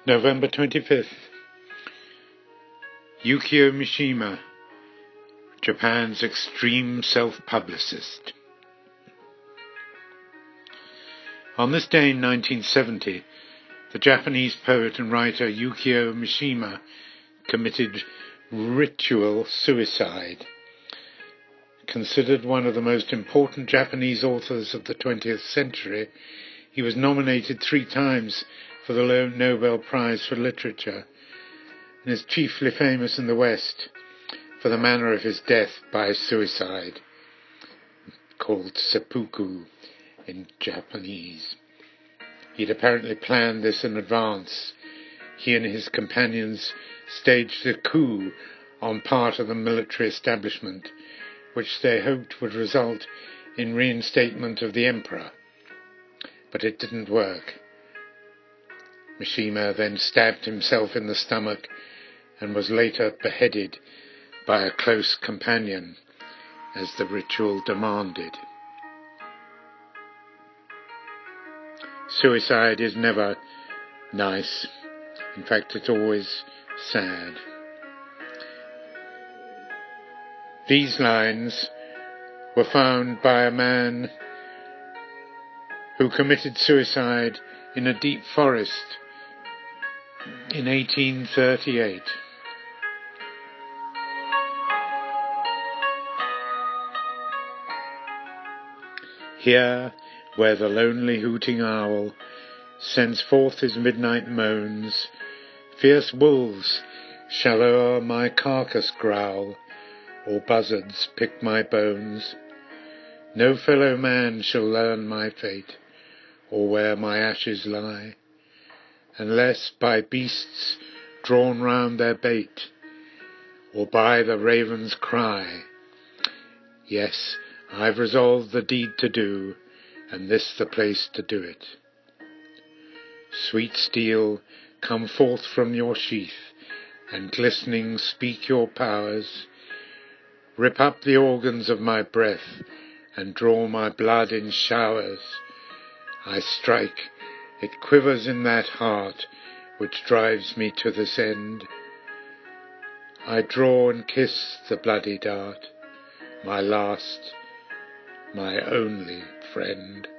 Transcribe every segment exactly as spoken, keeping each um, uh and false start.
November twenty-fifth. Yukio Mishima, Japan's extreme self-publicist. On this day in nineteen seventy, the Japanese poet and writer Yukio Mishima committed ritual suicide. Considered one of the most important Japanese authors of the twentieth century, he was nominated three times for the Nobel Prize for Literature, and is chiefly famous in the West for the manner of his death by suicide, called seppuku in Japanese. He'd apparently planned this in advance. He and his companions staged a coup on part of the military establishment, which they hoped would result in reinstatement of the emperor. But it didn't work. Mishima then stabbed himself in the stomach and was later beheaded by a close companion, as the ritual demanded. Suicide is never nice. In fact, it's always sad. These lines were found by a man who committed suicide in a deep forest in eighteen thirty-eight. Here, where the lonely hooting owl sends forth his midnight moans, fierce wolves shall o'er my carcass growl, or buzzards pick my bones. No fellow man shall learn my fate, or where my ashes lie, unless by beasts drawn round their bait, or by the raven's cry. Yes, I've resolved the deed to do, and this the place to do it. Sweet steel, come forth from your sheath, and glistening speak your powers. Rip up the organs of my breath, and draw my blood in showers. I strike, it quivers in that heart which drives me to this end. I draw and kiss the bloody dart, my last, my only friend.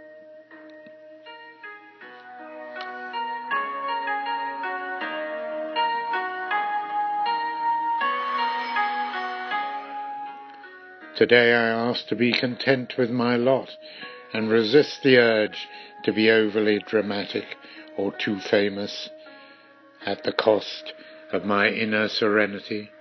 Today I ask to be content with my lot and resist the urge to be overly dramatic or too famous, at the cost of my inner serenity.